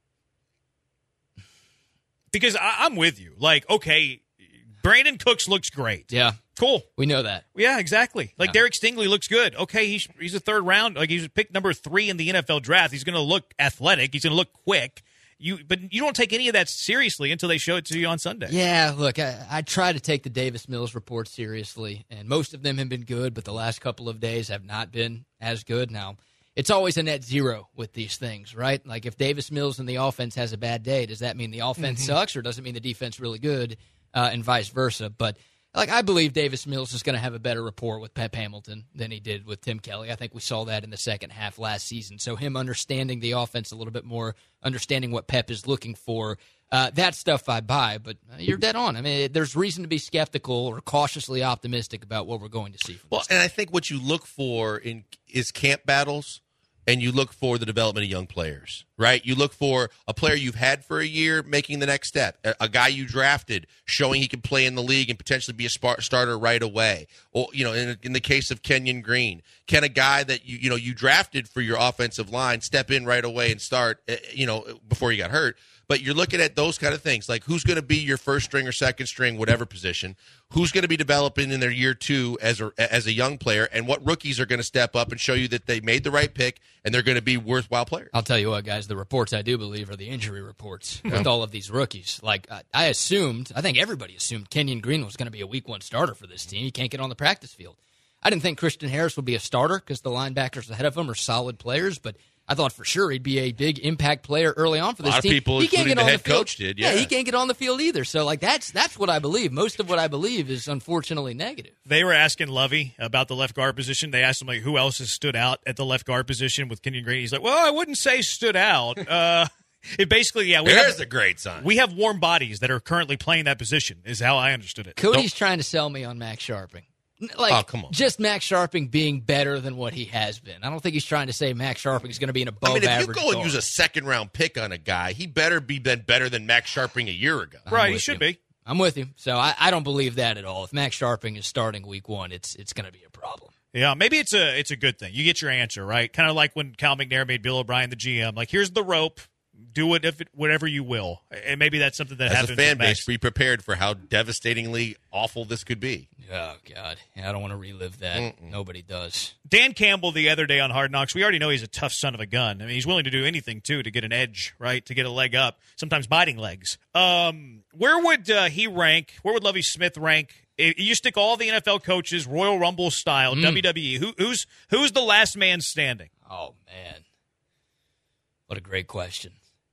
G: Because I'm with you. Like, okay, Brandon Cooks looks great.
J: Yeah.
G: Cool.
J: We know that.
G: Yeah, exactly. Like, Derek Stingley looks good. Okay, he's a third round. Like, he's picked number 3 in the NFL draft. He's going to look athletic. He's going to look quick. But you don't take any of that seriously until they show it to you on Sunday.
J: Yeah, look, I try to take the Davis Mills report seriously, and most of them have been good, but the last couple of days have not been as good. Now, it's always a net zero with these things, right? Like, if Davis Mills and the offense has a bad day, does that mean the offense sucks, or does it mean the defense really good, and vice versa? But like, I believe Davis Mills is going to have a better rapport with Pep Hamilton than he did with Tim Kelly. I think we saw that in the second half last season. So him understanding the offense a little bit more, understanding what Pep is looking for, that stuff I buy. But you're dead on. I mean, there's reason to be skeptical or cautiously optimistic about what we're going to see from this.
H: And I think what you look for is camp battles, and you look for the development of young players, right? You look for a player you've had for a year making the next step, a guy you drafted showing he can play in the league and potentially be a starter right away. Or, in the case of Kenyon Green, can a guy that you drafted for your offensive line step in right away and start, before he got hurt? but you're looking at those kind of things, like who's going to be your first string or second string, whatever position, who's going to be developing in their year 2 as a young player, and what rookies are going to step up and show you that they made the right pick and they're going to be worthwhile players.
J: I'll tell you what, guys, the reports I do believe are the injury reports with all of these rookies. Like, I think everybody assumed Kenyon Green was going to be a week 1 starter for this team. He can't get on the practice field. I didn't think Christian Harris would be a starter because the linebackers ahead of him are solid players, but I thought for sure he'd be a big impact player early on for this team.
H: A lot of people, including the head coach, did. Yeah,
J: he can't get on the field either. So, like, that's what I believe. Most of what I believe is unfortunately negative.
G: They were asking Lovey about the left guard position. They asked him, like, who else has stood out at the left guard position with Kenyon Green. He's like, well, I wouldn't say stood out. It basically,
H: there's a great sign.
G: We have warm bodies that are currently playing that position, is how I understood it.
J: Cody's trying to sell me on Max Sharping. Like,
H: come on.
J: Just Max Sharping being better than what he has been. I don't think he's trying to say Max Sharping is going to be an above-average
H: if you go and
J: guard.
H: use a second-round pick on a guy, he better be better than Max Sharping a year ago.
G: Right, he should be.
J: I'm with you. So I don't believe that at all. If Max Sharping is starting week 1, it's going to be a problem.
G: Yeah, maybe it's a good thing. You get your answer, right? Kind of like when Cal McNair made Bill O'Brien the GM. Like, here's the rope. Do it whatever you will. And maybe that's something that happens.
H: As a fan base, be prepared for how devastatingly awful this could be.
J: Oh, God. Yeah, I don't want to relive that. Nobody does.
G: Dan Campbell the other day on Hard Knocks, we already know he's a tough son of a gun. I mean, he's willing to do anything, too, to get an edge, right, to get a leg up, sometimes biting legs. Where would he rank? Where would Lovie Smith rank? You stick all the NFL coaches, Royal Rumble style, WWE. Who's the last man standing?
J: Oh, man. What a great question.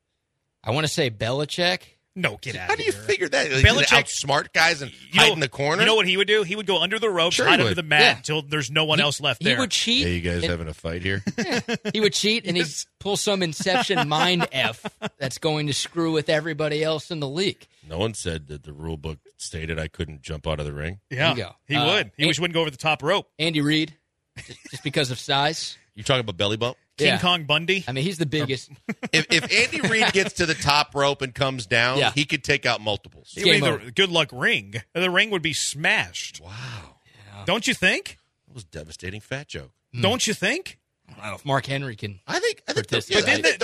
J: I want to say Belichick.
G: No, get out of here.
H: How do you figure that? Like,
G: Belichick
H: outsmart guys and hide in the corner?
G: You know what he would do? He would go under the ropes, hide under the mat until there's no one else left there.
J: He would cheat.
H: Hey, you guys having a fight here?
J: He would cheat, and he'd pull some Inception mind F that's going to screw with everybody else in the league.
H: No one said that the rule book stated I couldn't jump out of the ring.
G: Yeah,
J: there you go.
G: He would. He just wouldn't go over the top rope.
J: Andy Reid, just because of size.
H: You talking about belly bump?
G: King Kong Bundy?
J: I mean, he's the biggest.
H: If Andy Reid gets to the top rope and comes down, he could take out multiples.
G: The good luck ring. The ring would be smashed.
H: Wow.
J: Yeah.
G: Don't you think?
H: That was a devastating fat joke.
G: Don't you think?
J: I don't know if Mark Henry can.
H: I think
G: didn't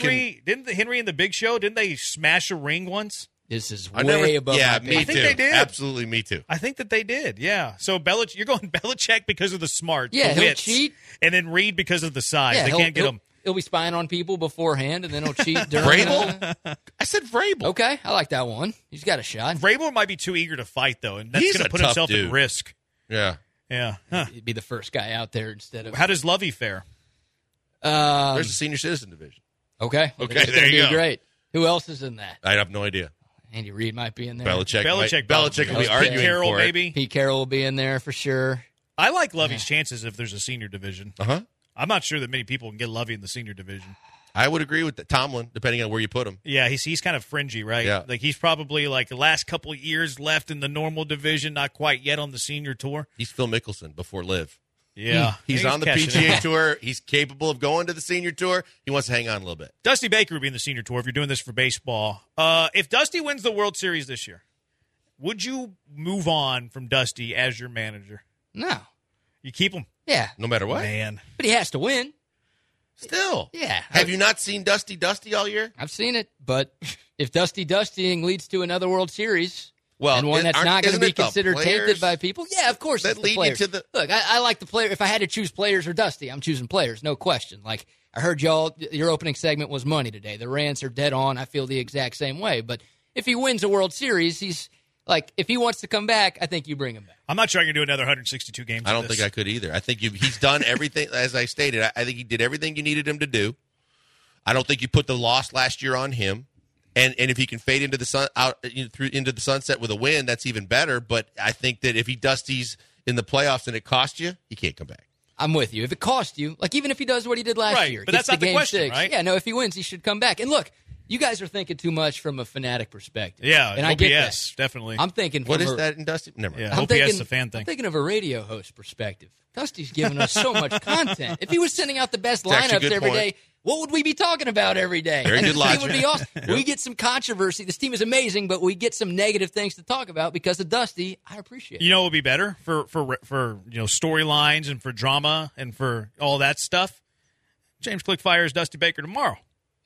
G: the Henry and the Big Show, didn't they smash a ring once?
J: This is way above my
H: me
G: I think
H: too.
G: they did.
H: Absolutely, me too.
G: I think that they did, yeah. So you're going Belichick because of the smart,
J: yeah,
G: the
J: he'll
G: wits,
J: cheat.
G: And then Reid because of the size.
J: Yeah,
G: they can't get him.
J: He'll be spying on people beforehand, and then he'll cheat during.
H: Vrabel? I said Vrabel.
J: Okay, I like that one. He's got a shot.
G: Vrabel might be too eger to fight, though, and that's going to put himself at risk.
H: Yeah.
G: Yeah. Huh.
J: He'd be the first guy out there instead of.
G: How does Lovey fare?
H: There's a senior citizen division.
J: Okay.
H: Okay, there you go.
J: Great. Who else is in that?
H: I have no idea.
J: Andy Reid might be in there.
H: Belichick will be arguing
G: Carroll,
H: for it.
G: maybe.
J: Pete Carroll will be in there for sure.
G: I like Lovey's chances if there's a senior division.
H: Uh-huh.
G: I'm not sure that many people can get Lovey in the senior division.
H: I would agree with Tomlin, depending on where you put him.
G: Yeah, he's kind of fringy, right?
H: Yeah.
G: Like he's probably like the last couple of years left in the normal division, not quite yet on the senior tour.
H: He's Phil Mickelson before Liv.
G: Yeah.
H: He's on the PGA Tour. He's capable of going to the senior tour. He wants to hang on a little bit.
G: Dusty Baker would be in the senior tour if you're doing this for baseball. If Dusty wins the World Series this year, would you move on from Dusty as your manager?
J: No.
G: You keep him?
J: Yeah.
H: No matter what?
G: Man.
J: But he has to win.
H: Still.
J: Yeah.
H: Have you not seen Dusty all year?
J: I've seen it, but if Dustying leads to another World Series, and one that's not going to be considered tainted by people, yeah, of course it's the players. Look, I like the player. If I had to choose players or Dusty, I'm choosing players, no question. Like, I heard your opening segment was money today. The Rants are dead on. I feel the exact same way. But if he wins a World Series, he's like, if he wants to come back, I think you bring him back.
G: I'm not sure I can do another 162 games.
H: I don't think I could either. I think he's done everything, as I stated. I think he did everything you needed him to do. I don't think you put the loss last year on him. And if he can fade into the into the sunset with a win, that's even better. But I think that if he Dusty's in the playoffs and it costs you, he can't come back.
J: I'm with you. If it costs you, like even if he does what he did last year,
G: but that's not the question, right?
J: Yeah, no. If he wins, he should come back. And look, you guys are thinking too much from a fanatic perspective.
G: Yeah,
J: and
G: OPS,
J: I get that.
G: Definitely.
J: I'm thinking.
H: What is that in Dusty? Never mind.
G: Yeah, OPS is a fan thing.
J: I'm thinking of a radio host perspective. Dusty's giving us so much content. If he was sending out the best lineups every day, what would we be talking about every day?
H: Very good logic.
J: Would be awesome. We get some controversy. This team is amazing, but we get some negative things to talk about because of Dusty. I appreciate it.
G: You know what would be better for storylines and for drama and for all that stuff? James Click fires Dusty Baker tomorrow.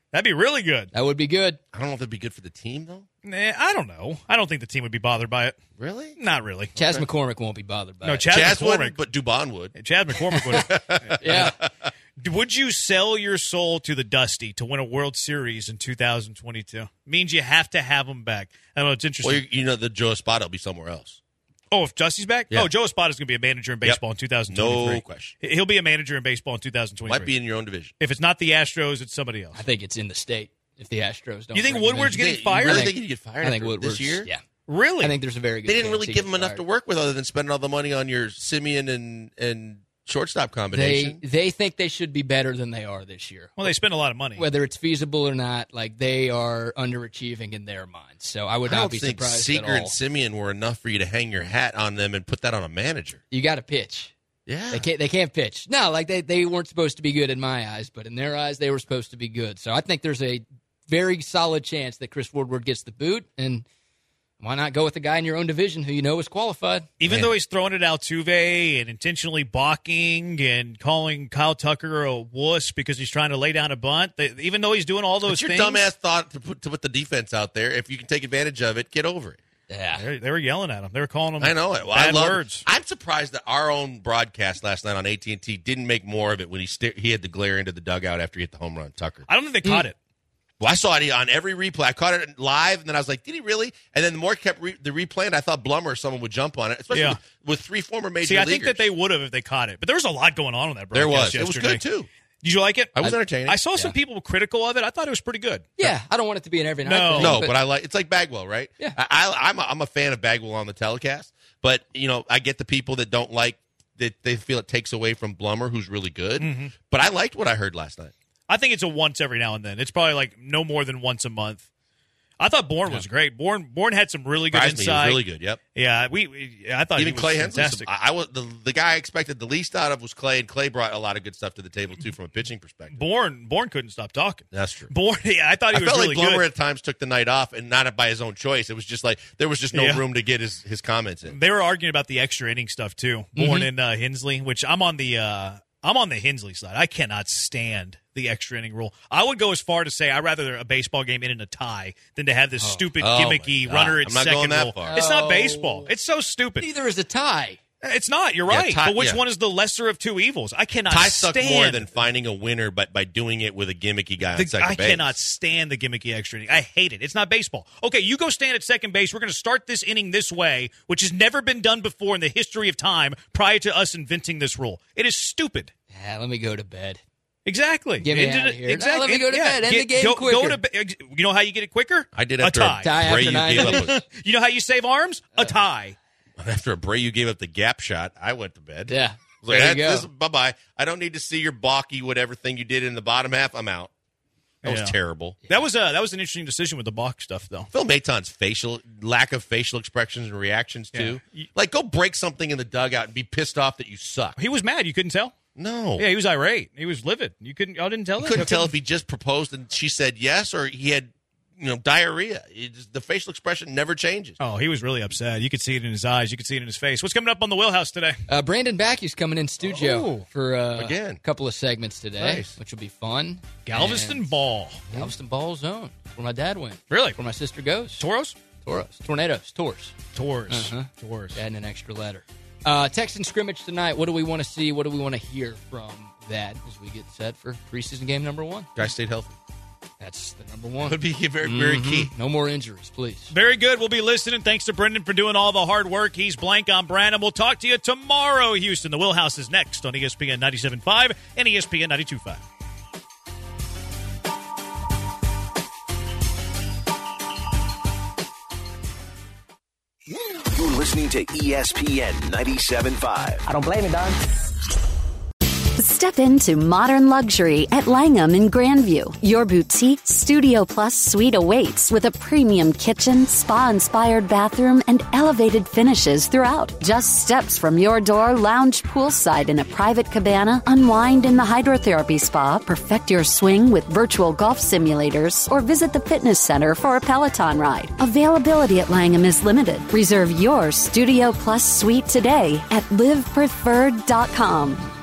G: That'd be really good.
J: That would be good.
H: I don't know if it'd be good for the team, though.
G: Nah, I don't know. I don't think the team would be bothered by it.
H: Really?
G: Not really.
J: Chaz McCormick won't be bothered by it.
H: Chaz
G: McCormick
H: wouldn't, but Dubon would.
G: Chaz McCormick would.
J: Yeah.
G: Would you sell your soul to the Dusty to win a World Series in 2022? Means you have to have him back. I know it's interesting.
H: Well, you know, the Joe Espada will be somewhere else.
G: Oh, if Dusty's back?
H: Yeah.
G: Oh, Joe Espada's going to be a manager in baseball in 2023.
H: No question.
G: He'll be a manager in baseball in 2023.
H: Might be in your own division.
G: If it's not the Astros, it's somebody else.
J: I think it's in the state if the Astros don't.
G: You think
J: bring him
G: Woodward's
J: in.
G: getting fired?
H: You really think he'd get fired
J: I think Woodward's,
H: this year?
J: Yeah.
G: Really?
J: I think there's a very good
H: They didn't
J: chance
H: really
J: he
H: give
J: gets
H: him enough
J: fired.
H: to work with other than spending all the money on your Simeon and shortstop combination.
J: They think they should be better than they are this year.
G: Well, they spend a lot of money.
J: Whether it's feasible or not, like they are underachieving in their minds. So I would
H: I
J: not
H: don't
J: be
H: think
J: surprised
H: Seager
J: at all.
H: and Simeon were enough for you to hang your hat on them and put that on a manager.
J: You got to pitch.
H: Yeah.
J: They can't pitch. No, like they weren't supposed to be good in my eyes, but in their eyes they were supposed to be good. So I think there's a very solid chance that Chris Woodward gets the boot, and why not go with the guy in your own division who you know is qualified?
G: Even though he's throwing it Altuve and intentionally balking and calling Kyle Tucker a wuss because he's trying to lay down a bunt, even though he's doing all those
H: It's your
G: things.
H: dumbass thought to put the defense out there. If you can take advantage of it, get over it.
J: Yeah.
G: They were yelling at him. They were calling him
H: I know it. Well,
G: bad
H: I love
G: words.
H: I'm surprised that our own broadcast last night on AT&T didn't make more of it when he had to glare into the dugout after he hit the home run, Tucker.
G: I don't think they caught it.
H: Well, I saw it on every replay. I caught it live, and then I was like, did he really? And then the more I kept the replaying, I thought Blummer or someone would jump on it, especially with three former major
G: See, I
H: leaguers.
G: think that they would have if they caught it. But there was a lot going on that broadcast
H: There was.
G: yesterday.
H: It was good, too.
G: Did you like it?
H: I was entertained.
G: I saw some people critical of it. I thought it was pretty good.
J: Yeah, I don't want it to be an every night thing.
H: No, but I like it's like Bagwell, right?
J: Yeah.
H: I'm a fan of Bagwell on the telecast, but I get the people that don't like that they feel it takes away from Blummer, who's really good.
G: Mm-hmm.
H: But I liked what I heard last night.
G: I think it's a once every now and then. It's probably like no more than once a month. I thought Bourne was great. Bourne had some really good
H: Surprised me. He was
G: insight.
H: really good. Yep.
G: Yeah, I thought
H: Even
G: he was
H: Clay Hensley.
G: fantastic.
H: I was the guy I expected the least out of was Clay, and Clay brought a lot of good stuff to the table too from a pitching perspective.
G: Bourne couldn't stop talking.
H: That's true.
G: Bourne, I thought he was
H: felt
G: really
H: like Blummer
G: good.
H: at times took the night off, and not by his own choice. It was just like there was just no room to get his comments in.
G: They were arguing about the extra inning stuff too. Bourne and Hensley, which I'm on the Hensley side. I cannot stand the extra inning rule. I would go as far to say I'd rather a baseball game end in a tie than to have this stupid gimmicky runner at
H: I'm not
G: second
H: going that
G: rule.
H: far.
G: It's not baseball. It's so stupid.
J: Neither is a tie.
G: It's not. You're right.
H: tie-
G: but which
H: yeah.
G: one is the lesser of two evils? I cannot
H: Ty sucked
G: stand
H: more than finding a winner, but by doing it with a gimmicky guy on second
G: I
H: base.
G: cannot stand the gimmicky extra inning. I hate it. It's not baseball. Okay, you go stand at second base. We're going to start this inning this way, which has never been done before in the history of time prior to us inventing this rule. It is stupid.
J: Yeah, let me go to bed.
G: Exactly.
J: Get me out of here.
G: Exactly.
J: No, let me go to bed. End the game
G: go
J: quicker.
G: to bed. You know how you get it quicker?
H: I did
G: a
H: after
G: tie.
J: Tie after
H: Bray, you
J: 9
H: gave
J: innings.
H: up
G: You know how you save arms? A tie.
H: after a Bray, you gave up the gap shot. I went to bed.
J: Yeah.
H: I was like,
J: There you go.
H: bye-bye. I don't need to see your balky whatever thing you did in the bottom half. I'm out. That
G: Yeah.
H: was terrible.
G: That was an interesting decision with the Bach stuff, though.
H: Phil Maton's lack of facial expressions and reactions too. Like, go break something in the dugout and be pissed off that you suck.
G: He was mad. You couldn't tell?
H: No.
G: Yeah, he was irate. He was livid. You couldn't. Y'all didn't tell that?
H: Couldn't tell if he just proposed and she said yes, or he had diarrhea. The facial expression never changes.
G: Oh, he was really upset. You could see it in his eyes. You could see it in his face. What's coming up on the Wheelhouse today?
J: Brandon Backey's coming in studio for
H: again.
J: a couple of segments today,
H: Nice.
J: which will be fun.
G: Galveston
J: And
G: Ball.
J: Galveston Ball Zone, where my dad went.
G: Really?
J: Where my sister goes.
G: Toros?
J: Tornadoes. Tours.
G: Tours.
J: Uh-huh.
G: Tours.
J: Adding an extra letter. Texan scrimmage tonight. What do we want to see? What do we want to hear from that as we get set for preseason game number 1?
H: Guys stayed healthy.
J: That's the number 1.
H: Would be very, very key.
J: No more injuries, please.
G: Very good. We'll be listening. Thanks to Brendan for doing all the hard work. He's Blank on Brandon. We'll talk to you tomorrow, Houston. The Wheelhouse is next on ESPN 97.5 and ESPN 92.5.
B: You're listening to ESPN 97.5.
D: I don't blame it, Don.
A: Step into modern luxury at Langham in Grandview. Your boutique Studio Plus suite awaits with a premium kitchen, spa-inspired bathroom, and elevated finishes throughout. Just steps from your door, lounge poolside in a private cabana, unwind in the hydrotherapy spa, perfect your swing with virtual golf simulators, or visit the fitness center for a Peloton ride. Availability at Langham is limited. Reserve your Studio Plus suite today at livepreferred.com.